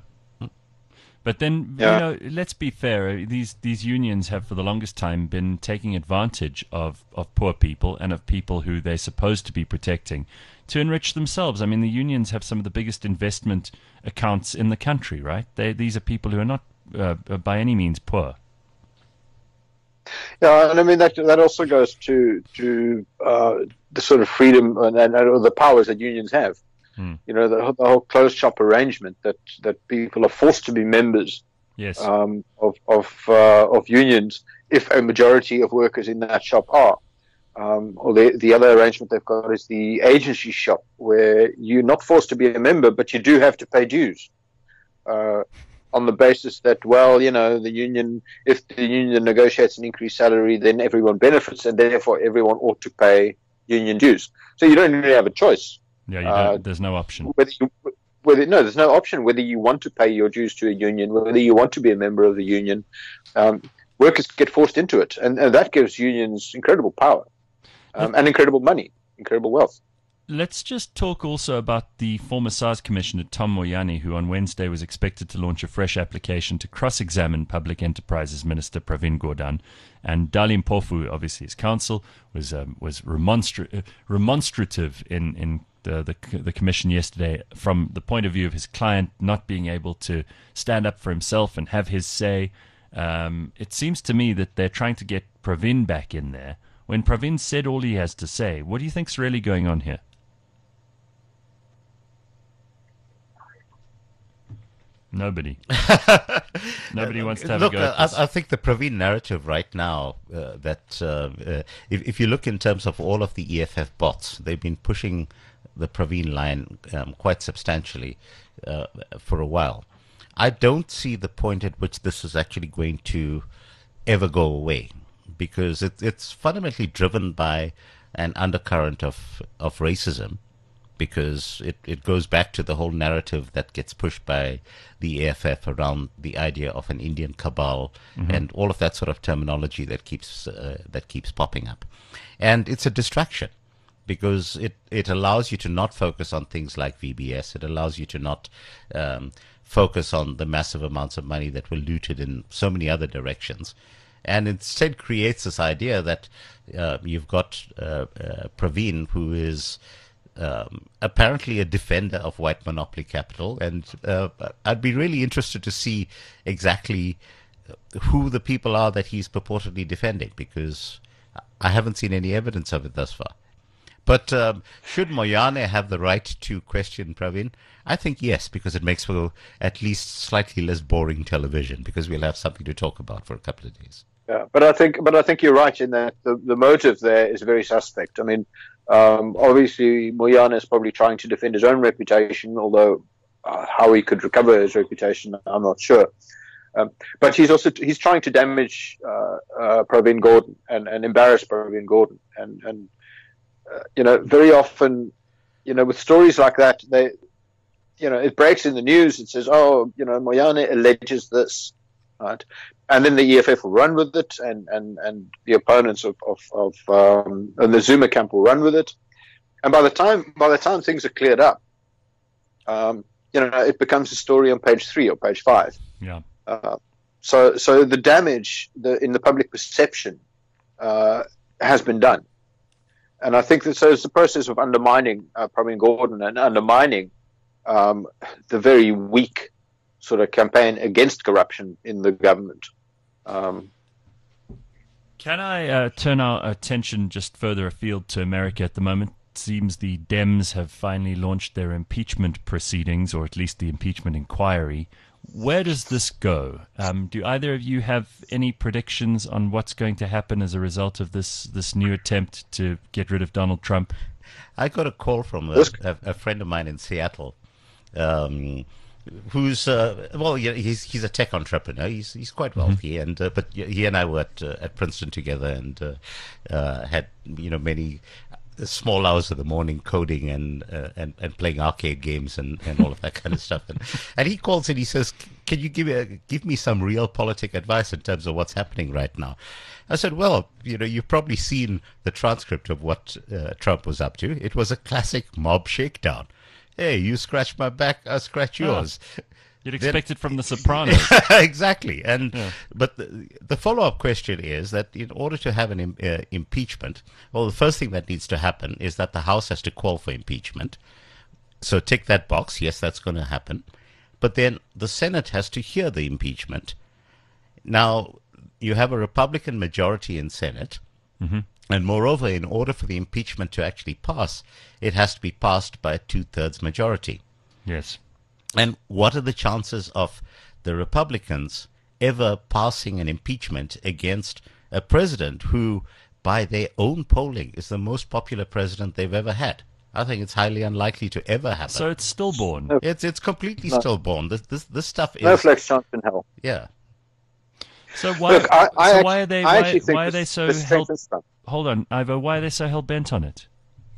But then, let's be fair. These unions have, for the longest time, been taking advantage of poor people and of people who they're supposed to be protecting to enrich themselves. I mean, the unions have some of the biggest investment accounts in the country, right? These are people who are not by any means poor. Yeah, and I mean that also goes to the sort of freedom and the powers that unions have. The whole closed shop arrangement that people are forced to be members of unions if a majority of workers in that shop are. Or the other arrangement they've got is the agency shop, where you're not forced to be a member, but you do have to pay dues on the basis that, the union, if the union negotiates an increased salary, then everyone benefits, and therefore everyone ought to pay union dues. So you don't really have a choice. Yeah, you don't. There's no option. There's no option whether you want to pay your dues to a union, whether you want to be a member of the union. Workers get forced into it, and that gives unions incredible power and incredible money, incredible wealth. Let's just talk also about the former SARS Commissioner, Tom Moyane, who on Wednesday was expected to launch a fresh application to cross-examine Public Enterprises Minister Pravin Gordhan. And Dali Mpofu, obviously his counsel, was remonstrative in the commission yesterday from the point of view of his client not being able to stand up for himself and have his say. It seems to me that they're trying to get Pravin back in there. When Pravin said all he has to say, what do you think's really going on here? Nobody wants to have a go at this. I think the Pravin narrative right now, if you look in terms of all of the EFF bots, they've been pushing the Pravin line quite substantially for a while. I don't see the point at which this is actually going to ever go away. because it's fundamentally driven by an undercurrent of racism, because it goes back to the whole narrative that gets pushed by the AFF around the idea of an Indian cabal and all of that sort of terminology that keeps popping up. And it's a distraction, because it allows you to not focus on things like VBS. It allows you to not focus on the massive amounts of money that were looted in so many other directions, and instead creates this idea that you've got Praveen, who is apparently a defender of white monopoly capital, and I'd be really interested to see exactly who the people are that he's purportedly defending, because I haven't seen any evidence of it thus far. But should Moyane have the right to question Praveen? I think yes, because it makes for at least slightly less boring television, because we'll have something to talk about for a couple of days. Yeah, but I think you're right in that the motive there is very suspect. I mean, obviously Moyane is probably trying to defend his own reputation, although how he could recover his reputation, I'm not sure. But he's trying to damage Praveen Gordhan and embarrass Praveen Gordhan, and very often, with stories like that, it breaks in the news. It says, Moyane alleges this, right? And then the EFF will run with it, and the opponents of and the Zuma camp will run with it. And by the time things are cleared up, it becomes a story on page 3 or page 5. Yeah. So the damage in the public perception has been done. And I think that it's the process of undermining Praveen Gordhan and undermining the very weak sort of campaign against corruption in the government. Can I turn our attention just further afield to America at the moment? It seems the Dems have finally launched their impeachment proceedings, or at least the impeachment inquiry. Where does this go? Do either of you have any predictions on what's going to happen as a result of this new attempt to get rid of Donald Trump? I got a call from a friend of mine in Seattle, who's he's a tech entrepreneur. He's quite wealthy, and but he and I were at Princeton together, and had many small hours of the morning coding and playing arcade games and all of that kind of stuff. And he calls and he says, "Can you give me some realpolitik advice in terms of what's happening right now?" I said, "Well, you've probably seen the transcript of what Trump was up to. It was a classic mob shakedown. Hey, you scratch my back, I scratch yours." You'd expect it from The Sopranos. Exactly. But the follow-up question is that in order to have an impeachment, well, the first thing that needs to happen is that the House has to call for impeachment. So tick that box. Yes, that's going to happen. But then the Senate has to hear the impeachment. Now, you have a Republican majority in Senate. Mm-hmm. And moreover, in order for the impeachment to actually pass, it has to be passed by a 2/3 majority. Yes. And what are the chances of the Republicans ever passing an impeachment against a president who, by their own polling, is the most popular president they've ever had? I think it's highly unlikely to ever happen. So it's stillborn. It's completely stillborn. This stuff is no flex chance in hell. Yeah. So why? Look, why are they? Why are they so hell? Hold on, Ivo. Why are they so hell bent on it?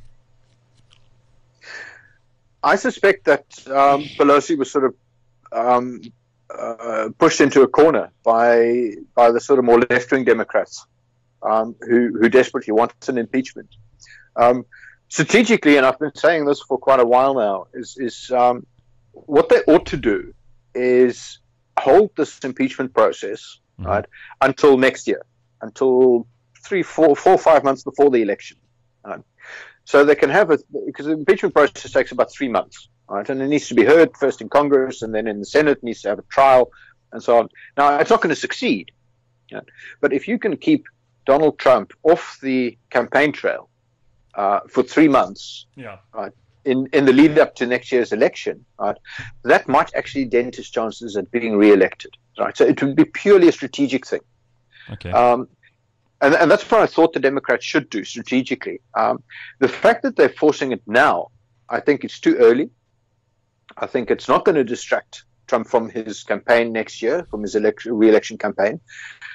I suspect that Pelosi was sort of pushed into a corner by the sort of more left-wing Democrats who desperately want an impeachment. Strategically, and I've been saying this for quite a while now, is what they ought to do is hold this impeachment process right until next year, until 4 or 5 months before the election. Right? So they can have because the impeachment process takes about 3 months, right? And it needs to be heard first in Congress, and then in the Senate, it needs to have a trial, and so on. Now, it's not going to succeed, but if you can keep Donald Trump off the campaign trail for 3 months, right, in the lead up to next year's election, right, that might actually dent his chances at being re-elected, right? So it would be purely a strategic thing. Okay. And that's what I thought the Democrats should do strategically. The fact that they're forcing it now, I think it's too early. I think it's not going to distract Trump from his campaign next year, from his re-election campaign.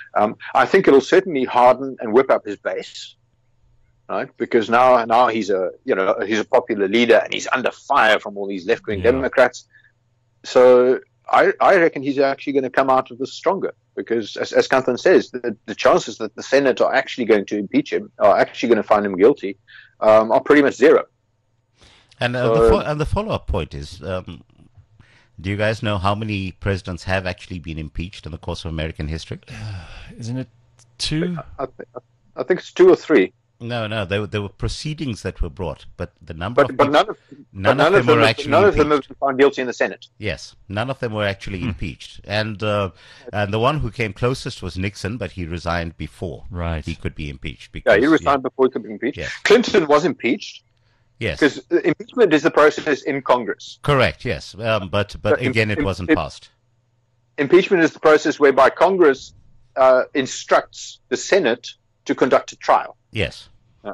I think it'll certainly harden and whip up his base, right? Because now he's a popular leader and he's under fire from all these left-wing Democrats. So I reckon he's actually going to come out of this stronger, because as Kanthan says, the chances that the Senate are actually going to impeach him, are actually going to find him guilty, are pretty much zero. And the follow-up point is, do you guys know how many presidents have actually been impeached in the course of American history? Isn't it 2? I think it's 2 or 3. No, there were proceedings that were brought, but the number but none of them were actually none of them have been found guilty in the Senate. Yes, none of them were actually impeached, and the one who came closest was Nixon, but he resigned before he could be impeached. Because, he resigned before he could be impeached. Yeah. Clinton was impeached. Yes, because impeachment is the process in Congress. Correct. Yes, but again, it wasn't passed. Impeachment is the process whereby Congress instructs the Senate to conduct a trial. Yes.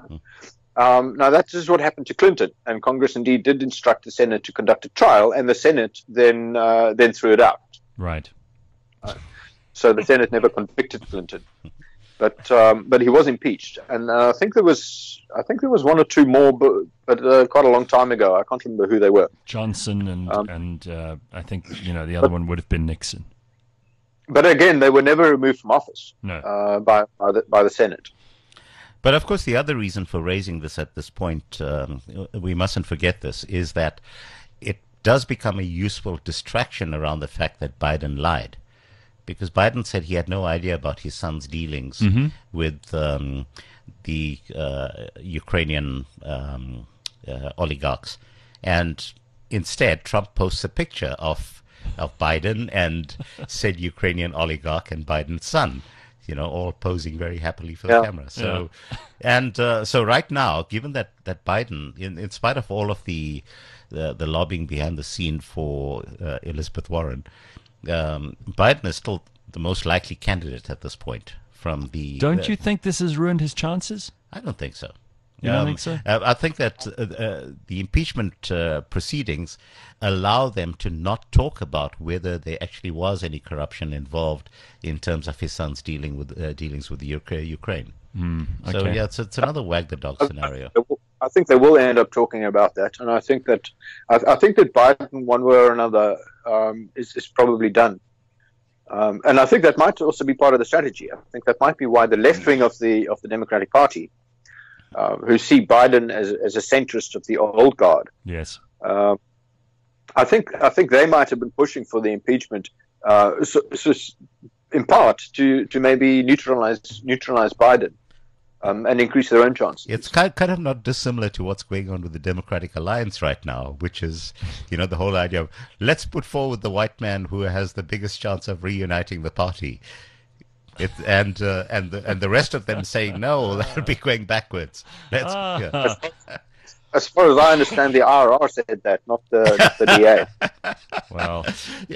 Now that is what happened to Clinton, and Congress indeed did instruct the Senate to conduct a trial, and the Senate then threw it out. Right. So the Senate never convicted Clinton, but he was impeached, and I think there was 1 or 2 more, but quite a long time ago. I can't remember who they were. Johnson and I think the other one would have been Nixon. But again, they were never removed from office. No. By the Senate. But of course, the other reason for raising this at this point, we mustn't forget this, is that it does become a useful distraction around the fact that Biden lied. Because Biden said he had no idea about his son's dealings with the Ukrainian oligarchs. And instead, Trump posts a picture of Biden and said Ukrainian oligarch and Biden's son, all posing very happily for the camera. So, so right now, given that Biden, in spite of all of the lobbying behind the scene for Elizabeth Warren, Biden is still the most likely candidate at this point. Don't you think this has ruined his chances? I don't think so. You don't think so? I think that the impeachment proceedings allow them to not talk about whether there actually was any corruption involved in terms of his son's dealings with Ukraine. Okay. So it's another wag the dog scenario. I think they will end up talking about that, and I think that Biden, one way or another, is probably done. And I think that might also be part of the strategy. I think that might be why the left wing of the Democratic Party, who see Biden as a centrist of the old guard. Yes. I think they might have been pushing for the impeachment, so in part to maybe neutralize Biden, and increase their own chances. It's kind of not dissimilar to what's going on with the Democratic Alliance right now, which is, the whole idea of let's put forward the white man who has the biggest chance of reuniting the party. And the rest of them saying no, that'll be going backwards. As far as I understand, the IRR said that, not the DA. Well,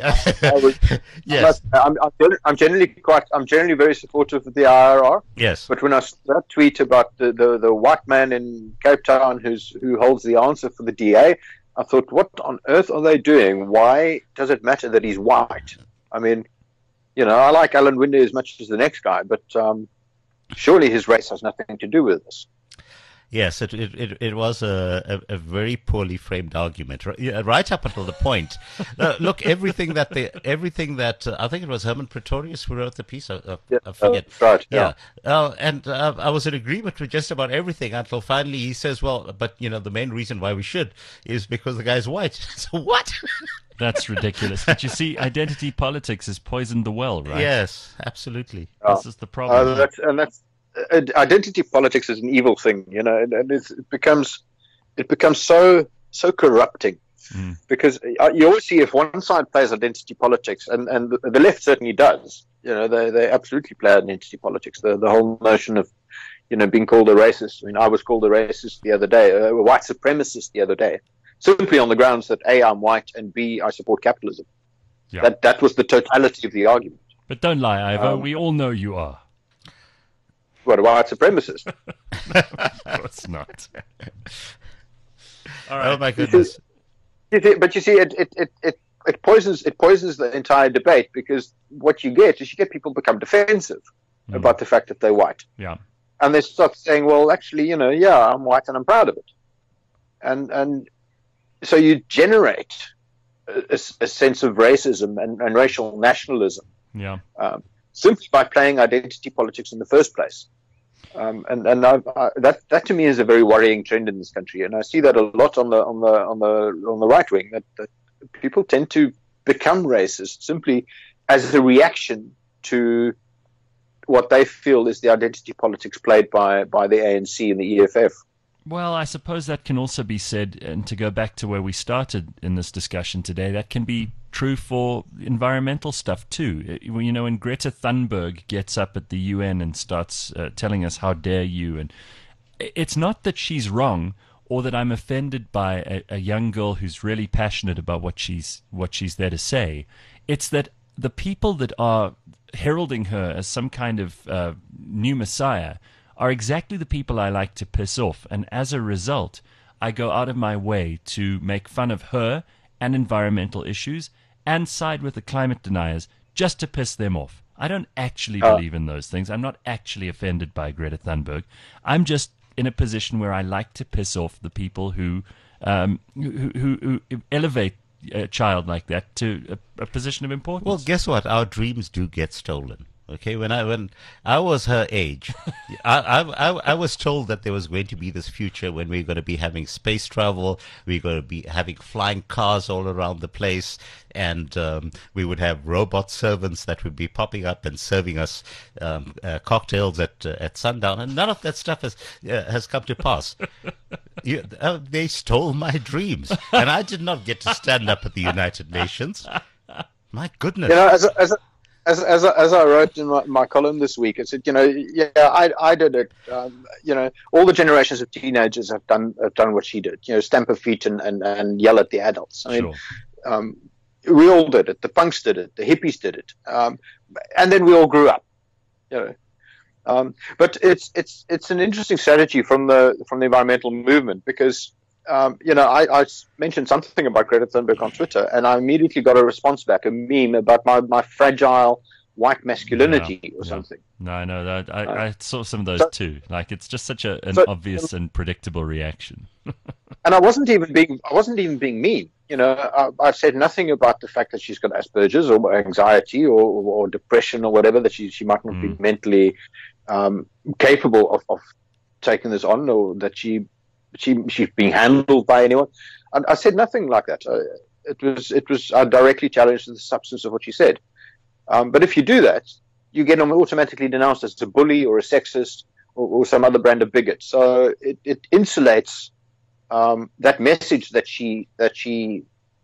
yes. I'm generally very supportive of the IRR. Yes. But when I saw that tweet about the white man in Cape Town who holds the answer for the DA, I thought, what on earth are they doing? Why does it matter that he's white? I mean, I like Alan Winder as much as the next guy, but surely his race has nothing to do with this. Yes, it was a very poorly framed argument, right up until the point. Look, everything that I think it was Herman Pretorius who wrote the piece. I forget. Right. Yeah. And I was in agreement with just about everything until finally he says, "Well, but the main reason why we should is because the guy's white." So what? That's ridiculous. But you see, identity politics has poisoned the well, right? Yes, absolutely. This is the problem. That's identity politics is an evil thing, and it becomes so corrupting, because you always see if one side plays identity politics, and the left certainly does. They absolutely play identity politics. The whole notion of being called a racist. I mean, I was called a racist the other day, a white supremacist the other day, simply on the grounds that A, I'm white, and B, I support capitalism. Yeah. That was the totality of the argument. But don't lie, Ivo. We all know you are. What, a white supremacist? Of course not. All right. Oh my goodness! But you see, it poisons the entire debate, because what you get is people become defensive. about the fact that they're white. Yeah. And they start saying, well, actually, yeah, I'm white and I'm proud of it. And so you generate a sense of racism and racial nationalism simply by playing identity politics in the first place. That to me is a very worrying trend in this country, and I see that a lot on the right wing. That people tend to become racist simply as a reaction to what they feel is the identity politics played by the ANC and the EFF. Well, I suppose that can also be said, and to go back to where we started in this discussion today, that can be true for environmental stuff too. When Greta Thunberg gets up at the UN and starts telling us, how dare you, and it's not that she's wrong or that I'm offended by a young girl who's really passionate about what she's there to say. It's that the people that are heralding her as some kind of new messiah are exactly the people I like to piss off, and as a result, I go out of my way to make fun of her and environmental issues and side with the climate deniers just to piss them off. I don't actually believe in those things. I'm not actually offended by Greta Thunberg. I'm just in a position where I like to piss off the people who elevate a child like that to a position of importance. Well, guess what? Our dreams do get stolen. Okay, when I was her age, I was told that there was going to be this future when we are going to be having space travel, we are going to be having flying cars all around the place, and we would have robot servants that would be popping up and serving us cocktails at sundown, and none of that stuff has come to pass. They stole my dreams, and I did not get to stand up at the United Nations. My goodness. As I wrote in my column this week, I said, I did it. All the generations of teenagers have done what she did. Stamp her feet and yell at the adults. I mean, we all did it. The punks did it. The hippies did it. And then we all grew up. But it's an interesting strategy from the environmental movement because. I mentioned something about Greta Thunberg on Twitter, and I immediately got a response back, a meme about my fragile white masculinity or something. No, I know that. I saw some of those too. Like, it's just such an obvious and predictable reaction. And I wasn't even being mean. I said nothing about the fact that she's got Asperger's or anxiety or depression or whatever, that she might not be mentally capable of taking this on, or that she's being handled by anyone. And I said nothing like that. I directly challenged the substance of what she said. But if you do that, you get automatically denounced as a bully or a sexist or some other brand of bigot. So it insulates that message that she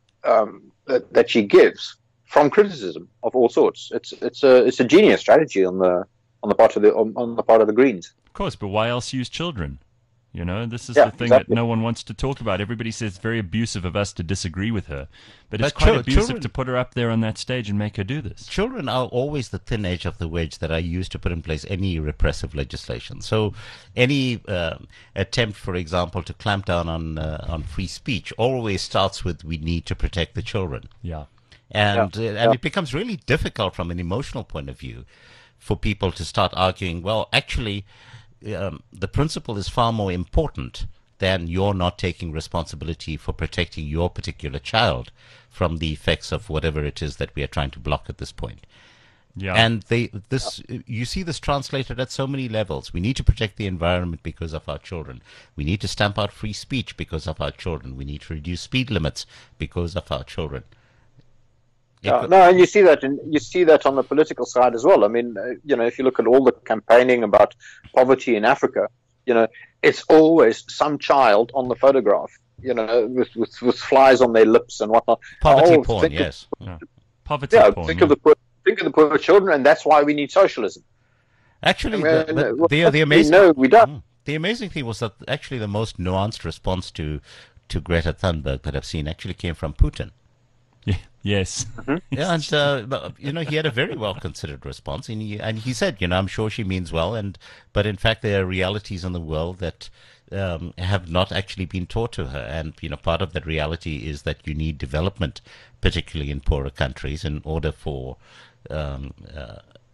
gives from criticism of all sorts. It's a genius strategy on the part of the Greens. Of course, but why else use children? This is the thing that no one wants to talk about. Everybody says it's very abusive of us to disagree with her. But it's quite abusive to put her up there on that stage and make her do this. Children are always the thin edge of the wedge that I use to put in place any repressive legislation. So any attempt, for example, to clamp down on free speech always starts with, we need to protect the children. Yeah. And it becomes really difficult from an emotional point of view for people to start arguing, well, actually, the principle is far more important than you're not taking responsibility for protecting your particular child from the effects of whatever it is that we are trying to block at this point. Yeah. And you see this translated at so many levels. We need to protect the environment because of our children. We need to stamp out free speech because of our children. We need to reduce speed limits because of our children. And you see that on the political side as well. I mean, if you look at all the campaigning about poverty in Africa, it's always some child on the photograph, with flies on their lips and whatnot. Poverty porn, yes. Poverty porn. Think of the poor children, and that's why we need socialism. Actually, the amazing no, we don't. The amazing thing was that actually the most nuanced response to Greta Thunberg that I've seen actually came from Putin. Yes. Mm-hmm. Yeah, and he had a very well considered response, and he said, I'm sure she means well, but in fact there are realities in the world that have not actually been taught to her, and part of that reality is that you need development, particularly in poorer countries, in order for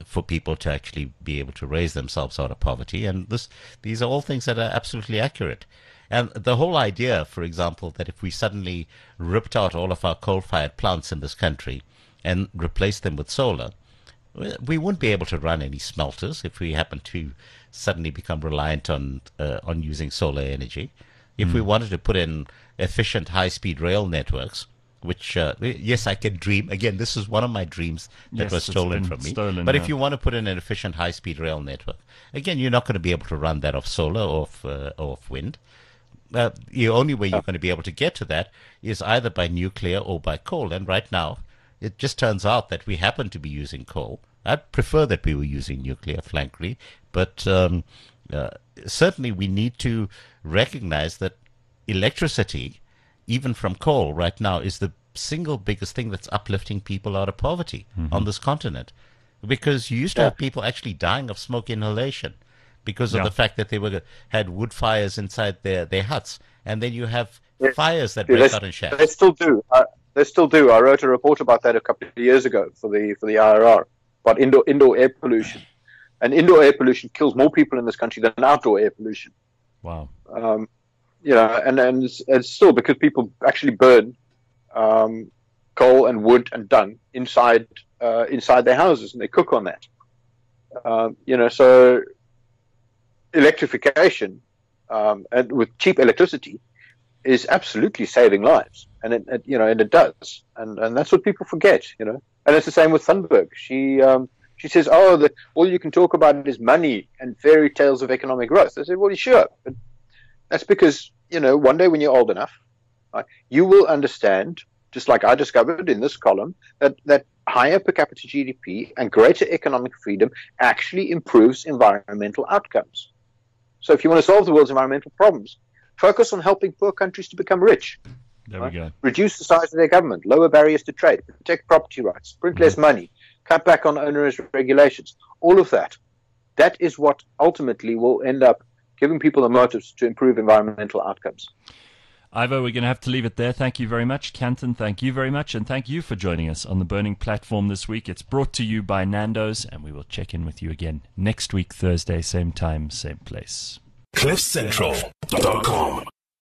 for people to actually be able to raise themselves out of poverty. And these are all things that are absolutely accurate. And the whole idea, for example, that if we suddenly ripped out all of our coal-fired plants in this country and replaced them with solar, we wouldn't be able to run any smelters if we happen to suddenly become reliant on using solar energy. If we wanted to put in efficient high-speed rail networks, which, yes, I can dream. Again, this is one of my dreams that was stolen from me. But if you want to put in an efficient high-speed rail network, again, you're not going to be able to run that off solar or off wind. The only way you're going to be able to get to that is either by nuclear or by coal. And right now, it just turns out that we happen to be using coal. I'd prefer that we were using nuclear, frankly. But certainly we need to recognize that electricity, even from coal right now, is the single biggest thing that's uplifting people out of poverty on this continent. Because you used to have people actually dying of smoke inhalation because of the fact that they had wood fires inside their huts. And then you have fires that break out in shafts. They still do. They still do. I wrote a report about that a couple of years ago for the IRR about indoor air pollution. And indoor air pollution kills more people in this country than outdoor air pollution. Wow. And it's still because people actually burn coal and wood and dung inside their houses, and they cook on that. So electrification and with cheap electricity is absolutely saving lives, and it does, and that's what people forget, And it's the same with Thunberg. She says, all you can talk about is money and fairy tales of economic growth. I said, well, sure, but that's because, one day when you're old enough, you will understand, just like I discovered in this column, that higher per capita GDP and greater economic freedom actually improves environmental outcomes. So if you want to solve the world's environmental problems, focus on helping poor countries to become rich. There we go. Reduce the size of their government, lower barriers to trade, protect property rights, print less money, cut back on onerous regulations. All of that is what ultimately will end up giving people the motives to improve environmental outcomes. Ivo, we're going to have to leave it there. Thank you very much. Canton, thank you very much. And thank you for joining us on the Burning Platform this week. It's brought to you by Nando's, and we will check in with you again next week, Thursday, same time, same place. CliffCentral.com